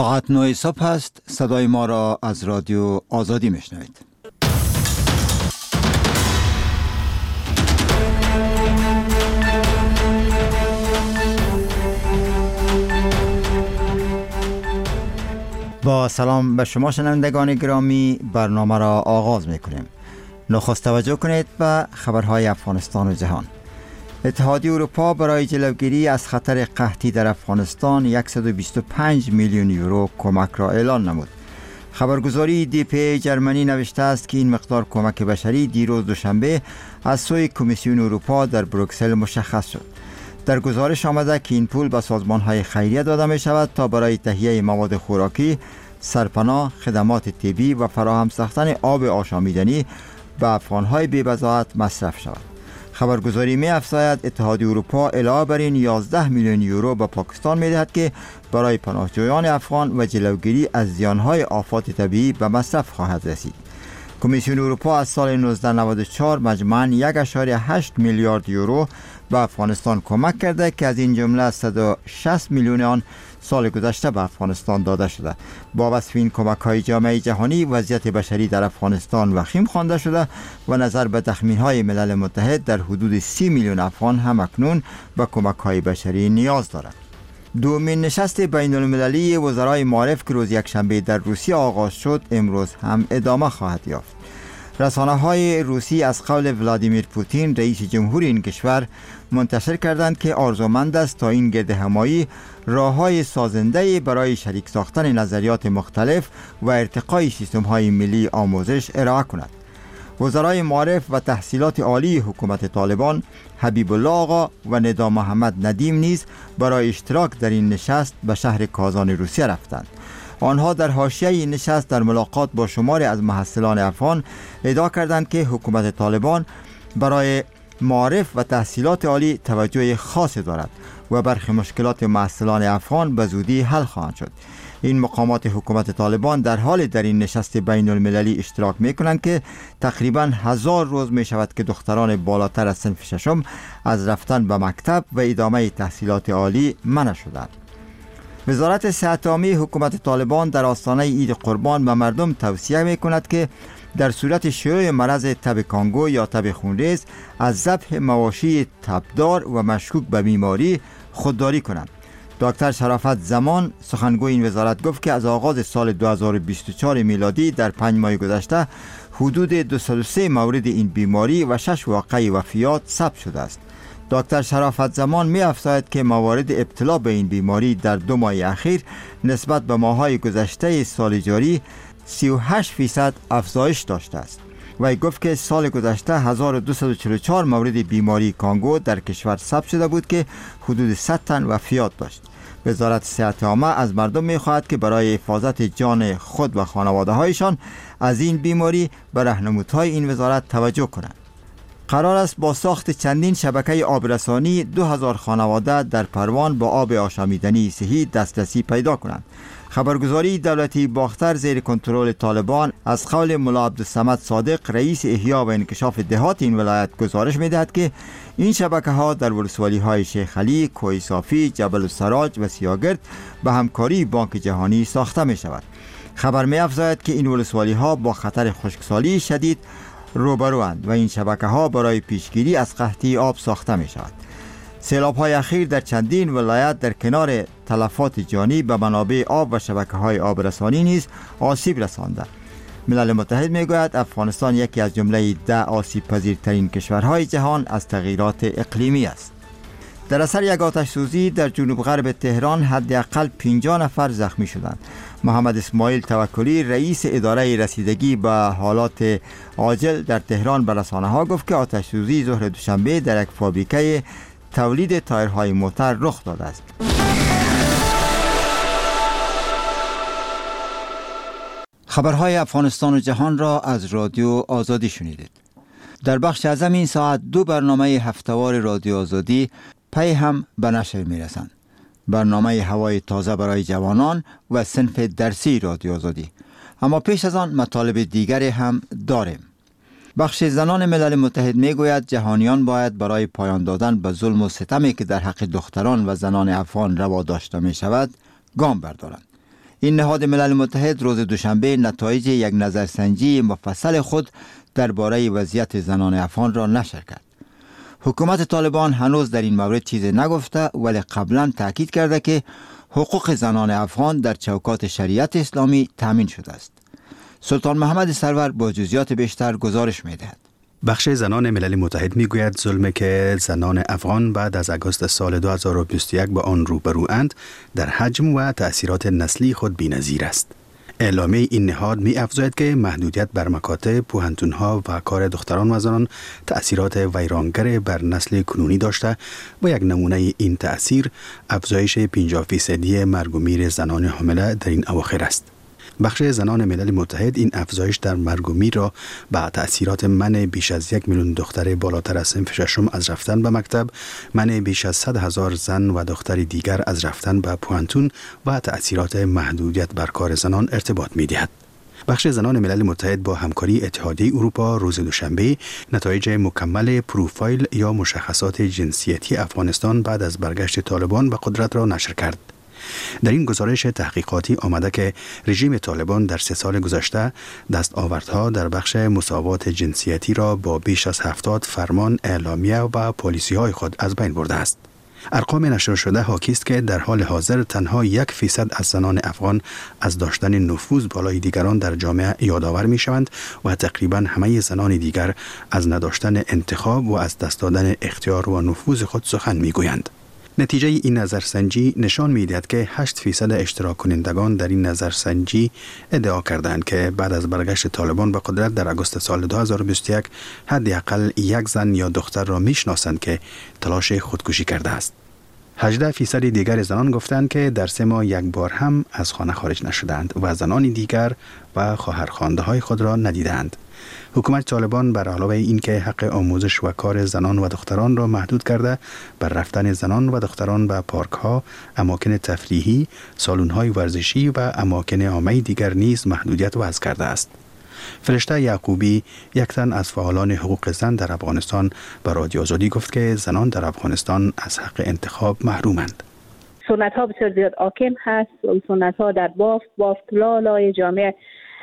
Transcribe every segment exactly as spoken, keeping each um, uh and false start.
ساعت نه صبح است. صدای ما را از رادیو آزادی میشنوید. با سلام به شما شنوندگان گرامی، برنامه را آغاز میکنیم. نخست توجه کنید به خبرهای افغانستان و جهان. اتحادیه اروپا برای جلوگیری از خطر قحطی در افغانستان صد و بیست و پنج میلیون یورو کمک را اعلان نمود. خبرگزاری دی پی ای جرمنی نوشته است که این مقدار کمک بشری دیروز دوشنبه از سوی کمیسیون اروپا در بروکسل مشخص شد. در گزارش آمده که این پول به سازمان‌های خیریه داده می شود تا برای تهیه مواد خوراکی، سرپناه، خدمات طبی و فراهم ساختن آب آشامیدنی به افغان‌های بی‌بضاعت مصرف شود. خبرگزاری می افزاید اتحادیه اروپا علاوه بر این یازده میلیون یورو به پاکستان می دهد که برای پناهجویان افغان و جلوگیری از زیانهای آفات طبیعی به مصرف خواهد رسید. کمیسیون اروپا از سال نوزده نود و چهار مجموعاً یک و هشت میلیارد یورو به افغانستان کمک کرده که از این جمله صد و شصت میلیون آن سال گذشته به افغانستان داده شده. با وصف این کمک‌های جامعه جهانی، وضعیت بشری در افغانستان وخیم خوانده شده و نظر به تخمین‌های ملل متحد در حدود سی میلیون افغان هم اکنون به کمک‌های بشری نیاز دارند. دومین نشست بین المللی وزرای معارف که روز یکشنبه در روسیه آغاز شد امروز هم ادامه خواهد یافت. رسانه‌های روسی از قول ولادیمیر پوتین رئیس جمهور این کشور منتشر کردند که آرزومند است تا این گرد همایی راه‌های سازنده برای شریک ساختن نظریات مختلف و ارتقای سیستم‌های ملی آموزش ارائه کند. وزرای معارف و تحصیلات عالی حکومت طالبان حبیب الله آقا و ندا محمد ندیم نیز برای اشتراک در این نشست به شهر کازان روسیه رفتند. آنها در حاشیه این نشست در ملاقات با شماری از محصلان افغان ادعا کردند که حکومت طالبان برای معارف و تحصیلات عالی توجه خاصی دارد و برخی مشکلات محصلان افغان به زودی حل خواهند شد. این مقامات حکومت طالبان در حال در این نشست بین المللی اشتراک می کنند که تقریبا هزار روز می شود که دختران بالاتر از صنف ششم از رفتن به مکتب و ادامه تحصیلات عالی منع شدند. وزارت صحت عامه حکومت طالبان در آستانه عید قربان به مردم توصیه می کند که در صورت شیوع مرض تب کانگو یا تب خونریز از ذبح مواشی تبدار و مشکوک به بیماری خودداری کنند. دکتر شرافت زمان سخنگوی این وزارت گفت که از آغاز سال دو هزار و بیست و چهار میلادی در پنج ماه گذشته حدود دویست و سه مورد این بیماری و شش واقعه وفیات ثبت شده است. دکتر شرافت زمان می افزاید که موارد ابتلا به این بیماری در دو ماه اخیر نسبت به ماه‌های گذشته سال جاری سی و هشت فیصد افزایش داشته است. وی گفت که سال گذشته هزار و دویست و چهل و چهار مورد بیماری کانگو در کشور ثبت شده بود که حدود صد تن وفیات داشت. وزارت صحت عامه از مردم می خواهد که برای حفاظت جان خود و خانواده هایشان از این بیماری به راهنمودهای این وزارت توجه کنند. قرار است با ساخت چندین شبکه آبرسانی دو هزار خانواده در پروان با آب آشامیدنی صحی دسترسی پیدا کنند. خبرگزاری دولتی باختر زیر کنترل طالبان از قول ملا عبدالصمد صادق رئیس احیا و انکشاف دهات این ولایت گزارش می‌دهد که این شبکه ها در ولسوالی های شیخ علی، کوه صافی، جبل السراج و سیاگرد به همکاری بانک جهانی ساخته می شود. خبر می افزاید که این ولسوالی ها با خطر خشکسالی شدید روبروند و این شبکه ها برای پیشگیری از قحطی آب ساخته می شود. سیلاب های اخیر در چندین ولایت در کنار تلفات جانی به منابع آب و شبکه های آبرسانی نیز آسیب رسانده. ملل متحد می گوید افغانستان یکی از جمله ده آسیب پذیرترین کشورهای جهان از تغییرات اقلیمی است. در اثر یک آتش سوزی در جنوب غرب تهران حداقل پنجاه نفر زخمی شدند. محمد اسماعیل توکلی رئیس اداره رسیدگی به حالات عاجل در تهران به رسانه‌ها گفت که آتش سوزی ظهر دوشنبه در یک فابریکه تولید تایرهای موتر رخ داده است. خبرهای افغانستان و جهان را از رادیو آزادی شنیدید. در بخش اعظم این ساعت دو برنامه هفته‌وار رادیو آزادی پی هم به نشر می‌رسند. برنامه هوای تازه برای جوانان و صنف درسی رادیو آزادی. اما پیش از آن مطالب دیگری هم داریم. بخش زنان ملل متحد میگوید جهانیان باید برای پایان دادن به ظلم و ستمی که در حق دختران و زنان افغان روا داشته می شود گام بردارند. این نهاد ملل متحد روز دوشنبه نتایج یک نظرسنجی مفصل خود درباره وضعیت زنان افغان را نشر کرد. حکومت طالبان هنوز در این مورد چیزی نگفته، ولی قبلا تاکید کرده که حقوق زنان افغان در چوکات شریعت اسلامی تامین شده است. سلطان محمد سرور با جزئیات بیشتر گزارش می‌دهد. بخش زنان ملل متحد میگوید ظلمی که زنان افغان بعد از آگوست سال دو هزار و بیست و یک با آن روبرواند در حجم و تأثیرات نسلی خود بی‌نظیر است. اعلامیه این نهاد می افزاید که محدودیت بر مکاتب، پوهنتون‌ها و کار دختران و زنان تأثیرات ویرانگر بر نسل کنونی داشته و یک نمونه این تأثیر افزایش پنجاه فیصدی مرگ و میر زنان حامله در این اواخر است. بخش زنان ملل متحد این افزایش در مرگ و میر را با تأثیرات منع بیش از یک میلیون دختر بالاتر از صنف ششم از رفتن به مکتب، منع بیش از صد هزار زن و دختر دیگر از رفتن به پوهنتون و تأثیرات محدودیت بر کار زنان ارتباط می‌دهد. بخش زنان ملل متحد با همکاری اتحادیه اروپا روز دوشنبه نتایج مکمل پروفایل یا مشخصات جنسیتی افغانستان بعد از برگشت طالبان به قدرت را نشر کرد. در این گزارش تحقیقاتی آمده که رژیم طالبان در سه سال گذشته دستاوردها در بخش مساوات جنسیتی را با بیش از هفتاد فرمان، اعلامیه و پالیسی‌های خود از بین برده است. ارقام نشر شده حاکی است که در حال حاضر تنها یک فیصد از زنان افغان از داشتن نفوذ بالای دیگران در جامعه یادآور می شوند و تقریبا همه زنان دیگر از نداشتن انتخاب و از دست دادن اختیار و نفوذ خود سخن می گویند. نتیجه این نظرسنجی نشان می‌دهد که هشت فیصد اشتراک کنندگان در این نظرسنجی ادعا کردند که بعد از برگشت طالبان به قدرت در آگوست سال دو هزار و بیست و یک حداقل یک زن یا دختر را می‌شناسند که تلاش خودکشی کرده است. هجده فیصد دیگر زنان گفتند که در سه ماه یک بار هم از خانه خارج نشدند و زنان دیگر و خواهرخوانده‌های خود را ندیدند. حکومت طالبان بر علاوه این که حق آموزش و کار زنان و دختران را محدود کرده، بر رفتن زنان و دختران به پارک‌ها، اماکن تفریحی، سالن‌های ورزشی و اماکن عامه دیگر نیز محدودیت وضع کرده است. فرشته یعقوبی، یک تن از فعالان حقوق زن در افغانستان، به رادیو آزادی گفت که زنان در افغانستان از حق انتخاب محرومند. سنت‌ها بسیار زیاد حاکم هست و سنت‌ها در بافت بافت لالای جامعه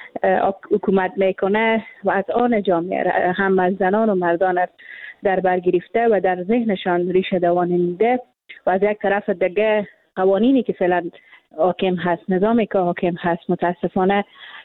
حکومت میکنه و از آن جامعه هم از زنان و مردان در بر گرفته و در ذهنشان ریشه دوانیده و از یک طرف دیگه قوانینی که فعلا حاکم هست، نظامی که حاکم هست، متاسفانه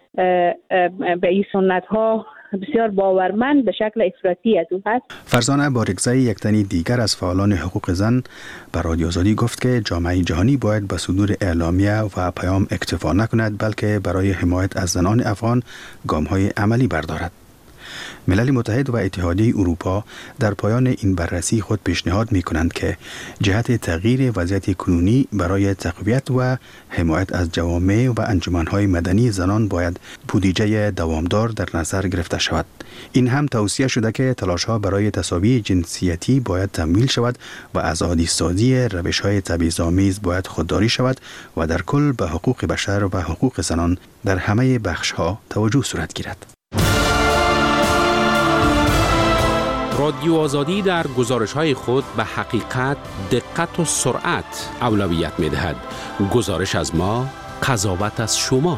به این سنت ها بسیار باورمند به شکل افراطی از او هست. فرزانه بارگزایی، یک تنی دیگر از فعالان حقوق زن، به رادیو آزادی گفت که جامعه جهانی باید به صدور اعلامیه و پیام اکتفا نکند، بلکه برای حمایت از زنان افغان گام‌های عملی بردارد. ملل متحد و اتحادیه اروپا در پایان این بررسی خود پیشنهاد می کنند که جهت تغییر وضعیت کنونی برای تقویت و حمایت از جوامع و انجمنهای مدنی زنان باید بودجه دوامدار در نظر گرفته شود. این هم توصیه شده که تلاش‌ها برای تساوی جنسیتی باید تمویل شود و از عادی سازی روش‌های تبعیض‌آمیز باید خودداری شود و در کل به حقوق بشر و حقوق زنان در همه بخش‌ها توجه صورت گیرد. رادیو آزادی در گزارش‌های خود به حقیقت، دقت و سرعت اولویت می‌دهد. گزارش از ما، قضاوت از شما.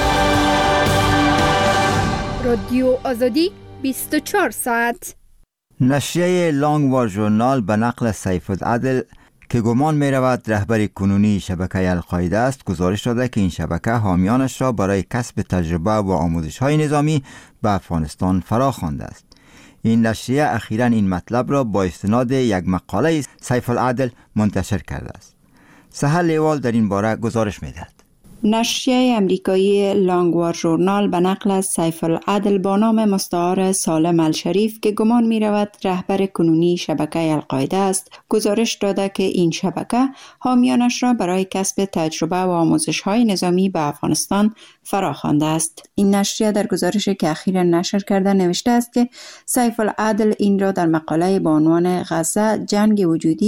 رادیو آزادی بیست و چهار ساعت. نشریه لانگوار ژورنال به نقل سیف العدل که گمان می رود رهبر کنونی شبکه القاعده است گزارش داده که این شبکه حامیانش را برای کسب تجربه و آموزش‌های نظامی به افغانستان فرا خوانده است. این نشریه اخیراً این مطلب را با استناد یک مقاله سیف العدل منتشر کرده است. سهل لیوال در این باره گزارش می‌دهد. نشریه امریکایی لانگوار ژورنال به نقل از سیف العدل با نام مستعار سالم الشریف که گمان می رود رهبر کنونی شبکه القاعده است گزارش داده که این شبکه حامیانش را برای کسب تجربه و آموزش‌های نظامی به افغانستان فرا خوانده است. این نشریه در گزارشی که اخیراً نشر کرده نوشته است که سیف العدل این را در مقاله با عنوان غزه جنگ وجودی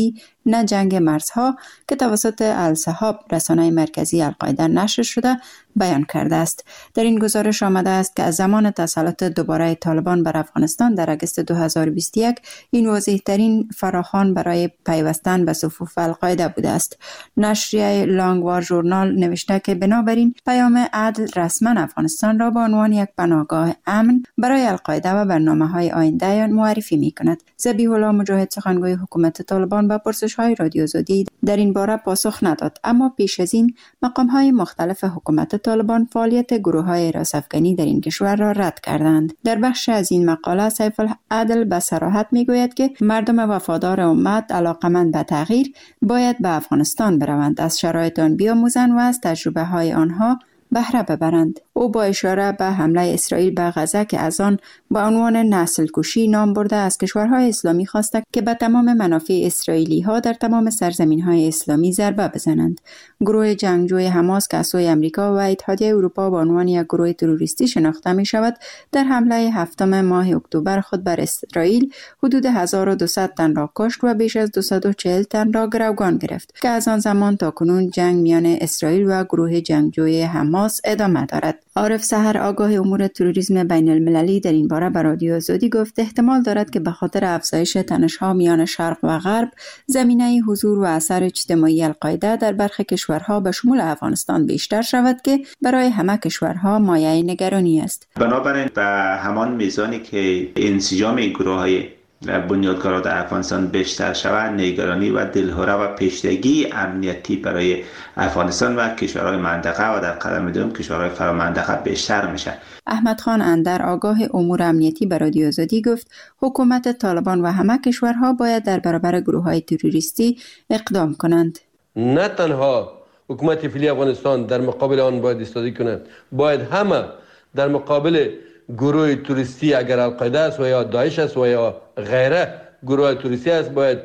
نه جنگ مرزها که توسط الصحاب رسانه مرکزی القاعده نشر شده بیان کرده است. در این گزارش آمده است که از زمان تسلط دوباره طالبان بر افغانستان در اگست دو هزار و بیست و یک این واضح ترین فراخوان برای پیوستن به صفوف القاعده بوده است. نشریه لانگوار ژورنال نوشته که بنابراین پیام عدل رسما افغانستان را به عنوان یک پناهگاه امن برای القاعده و برنامه‌های آینده معرفی می‌کند. ذبیح الله مجاهد سخنگوی حکومت طالبان به پرسش‌های رادیو آزادی در این باره پاسخ نداد، اما پیش از این مقام‌های مختلف حکومت طالبان فعالیت گروه‌های راس‌افکنی در این کشور را رد کردند. در بخش از این مقاله سیف العدل به صراحت می‌گوید که مردم وفادار امت علاقمند به تغییر باید به افغانستان بروند، از شرایط آن بیاموزند و از تجربه‌های آنها بهره ببرند. او با اشاره به حمله اسرائیل به غزه که از آن به عنوان نسل کشی نام برده از کشورهای اسلامی خواسته که به تمام منافع اسرائیلی ها در تمام سرزمین های اسلامی ضربه بزنند. گروه جنگجوی حماس که از سوی امریکا و اتحادیه اروپا به عنوان یک گروه تروریستی شناخته می شود، در حمله هفتم ماه اکتبر خود بر اسرائیل حدود هزار و دویست تن را کشت و بیش از دویست و چهل تن را گروگان گرفت که از آن زمان تا کنون جنگ میان اسرائیل و گروه جنگجوی حماس ادامه دارد. عارف سحر آگاه امور تروریسم بین المللی در این باره به رادیو آزادی گفت احتمال دارد که به خاطر افزایش تنش‌ها میان شرق و غرب زمینه حضور و اثر اجتماعی القاعده در برخی کشورها به شمول افغانستان بیشتر شود که برای همه کشورها مایه نگرانی است. بنابراین به همان میزانی که انسجام این گروه‌های بنیادگرا در افغانستان بیشتر شود، نگرانی و دلهره و پیشتگی امنیتی برای افغانستان و کشورهای منطقه و در قدم دوم کشورهای فرامنطقه بیشتر میشه. احمد خان اندر آگاه امور امنیتی به رادیو آزادی گفت حکومت طالبان و همه کشورها باید در برابر گروه‌های تروریستی اقدام کنند. نه تنها حکومت فعلی افغانستان در مقابل آن باید ایستادگی کند، باید همه در مقابل گروه توریستی اگر القاعده است و یا داعش است و یا غیره گروه توریستی است باید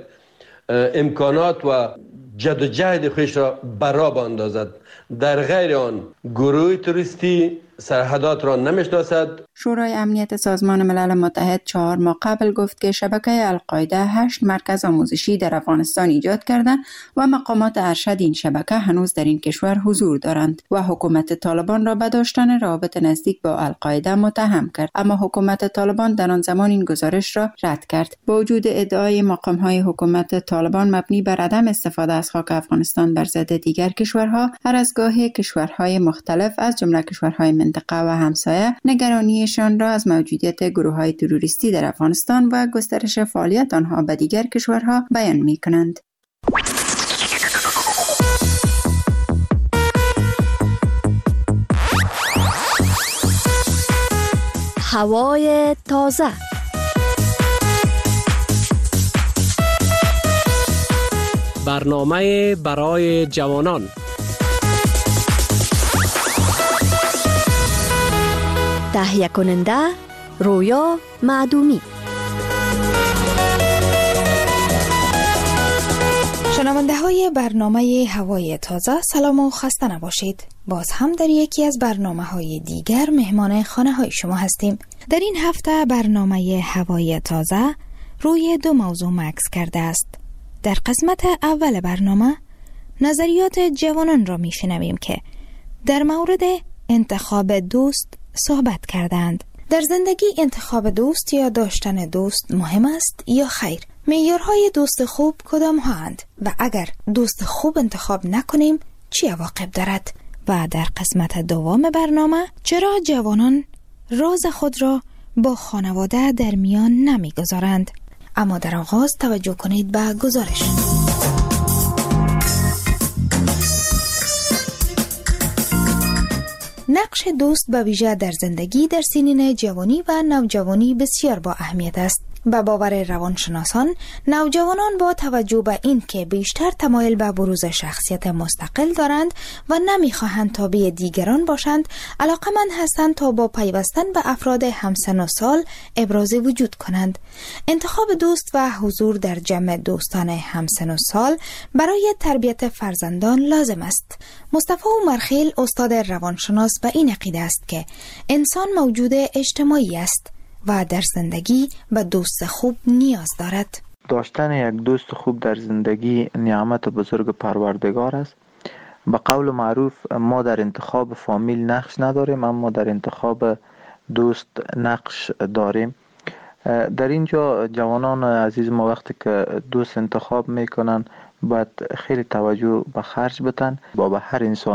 امکانات و جدوجهد خودش را برا باندازد. در غیر آن گروه توریستی سرحدات را نمیشناسد. شورای امنیت سازمان ملل متحد چهار ماه قبل گفت که شبکه القاعده هشت مرکز آموزشی در افغانستان ایجاد کردند و مقامات ارشد این شبکه هنوز در این کشور حضور دارند و حکومت طالبان را به داشتن رابط نزدیک با القاعده متهم کرد، اما حکومت طالبان در آن زمان این گزارش را رد کرد. با وجود ادعای مقام‌های حکومت طالبان مبنی بر عدم استفاده از خاک افغانستان بر ضد دیگر کشورها، هر از گاهی کشورهای مختلف از جمله کشورهای منطقه و همسایه نگرانیشان را از موجودیت گروه‌های تروریستی در افغانستان و گسترش فعالیت آنها به دیگر کشورها بیان می‌کنند. هوای تازه. برنامه برای جوانان. تهیه کننده رویا معدومی. شنونده های برنامه هوای تازه، سلام و خسته نباشید. باز هم در یکی از برنامه های دیگر مهمان خانه های شما هستیم. در این هفته برنامه هوای تازه روی دو موضوع مکس کرده است. در قسمت اول برنامه نظریات جوانان را می شنویم که در مورد انتخاب دوست صحبت کردند. در زندگی انتخاب دوست یا داشتن دوست مهم است یا خیر؟ معیارهای دوست خوب کدام هستند و اگر دوست خوب انتخاب نکنیم چه عواقب دارد؟ و در قسمت دوم برنامه چرا جوانان راز خود را با خانواده در میان نمیگذارند؟ اما در آغاز توجه کنید به گزارش. نقش دوست به ویژه در زندگی در سنین جوانی و نوجوانی بسیار با اهمیت است. به باور روانشناسان، نوجوانان با توجه به این که بیشتر تمایل به بروز شخصیت مستقل دارند و نمیخواهند تابع دیگران باشند، علاقمند هستند تا با پیوستن به افراد همسن و سال ابراز وجود کنند. انتخاب دوست و حضور در جمع دوستان همسن و سال برای تربیت فرزندان لازم است. مصطفی عمرخیل استاد روانشناس به این عقیده است که انسان موجود اجتماعی است و در زندگی به دوست خوب نیاز دارد. داشتن یک دوست خوب در زندگی نعمت بزرگ پروردگار است. به قول معروف ما در انتخاب فامیل نقش نداریم، اما در انتخاب دوست نقش داریم. در اینجا جوانان عزیز ما وقتی که دوست انتخاب میکنن باید خیلی توجه به خرج بتن با به هر انسان